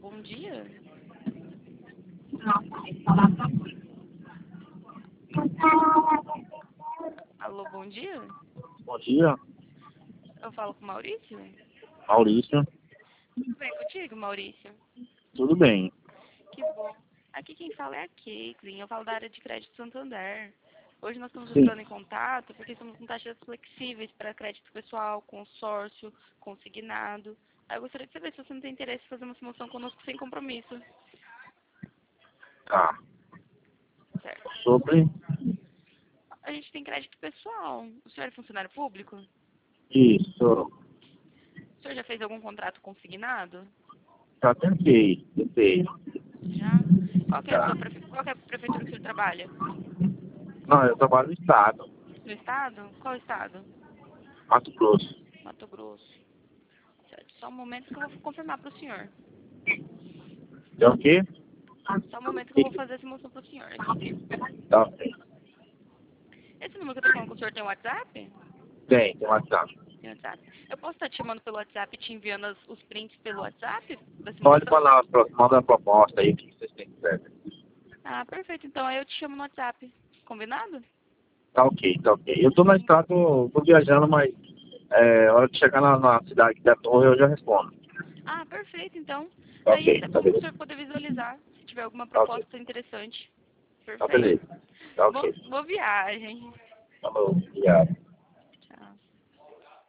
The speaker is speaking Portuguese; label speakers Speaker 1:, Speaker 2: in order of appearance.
Speaker 1: bom dia. Alô, bom dia.
Speaker 2: Bom dia,
Speaker 1: Eu falo com o Maurício?
Speaker 2: Maurício.
Speaker 1: Tudo bem contigo, Maurício?
Speaker 2: Tudo bem?
Speaker 1: Que bom. Aqui quem fala é a Caitlin, eu falo da área de crédito Santander. Hoje nós estamos
Speaker 2: Sim.
Speaker 1: entrando em contato porque estamos com taxas flexíveis para crédito pessoal, consórcio, consignado. Aí eu gostaria de saber se você não tem interesse em fazer uma simulação conosco sem compromisso.
Speaker 2: Tá.
Speaker 1: Certo.
Speaker 2: Sobre
Speaker 1: A gente tem crédito pessoal. O senhor é funcionário público?
Speaker 2: isso,
Speaker 1: O senhor já fez algum contrato consignado?
Speaker 2: já tentei.
Speaker 1: Já? Qual que é a
Speaker 2: Tá.
Speaker 1: qual que é a prefeitura que o senhor trabalha?
Speaker 2: Não, eu trabalho no estado,
Speaker 1: No estado? Qual estado?
Speaker 2: Mato Grosso.
Speaker 1: Mato Grosso. Certo. Só um momento que eu vou confirmar para o senhor.
Speaker 2: É o quê?
Speaker 1: Só um momento que eu vou fazer essa moção para o senhor aqui.
Speaker 2: Tá ok.
Speaker 1: Esse número que eu tô falando com o senhor tem WhatsApp?
Speaker 2: Tem WhatsApp.
Speaker 1: Tem WhatsApp. Eu posso estar te chamando pelo WhatsApp e te enviando os prints pelo WhatsApp da
Speaker 2: Pode
Speaker 1: simulação?
Speaker 2: falar, manda uma proposta aí que vocês têm que fazer.
Speaker 1: Ah, perfeito. Então aí eu te chamo no WhatsApp. Combinado?
Speaker 2: Tá ok, tá ok. Eu tô na estrada, tô viajando, mas a hora de chegar na cidade da Torre eu já respondo.
Speaker 1: Ah, perfeito, então.
Speaker 2: Tá
Speaker 1: Daí é
Speaker 2: ok,
Speaker 1: até
Speaker 2: tá
Speaker 1: bom para o
Speaker 2: beleza.
Speaker 1: senhor poder visualizar, se tiver alguma
Speaker 2: Tá ok,
Speaker 1: proposta interessante.
Speaker 2: tá
Speaker 1: Perfeito.
Speaker 2: beleza. Tá ok.
Speaker 1: Boa viagem.
Speaker 2: Falou, obrigado.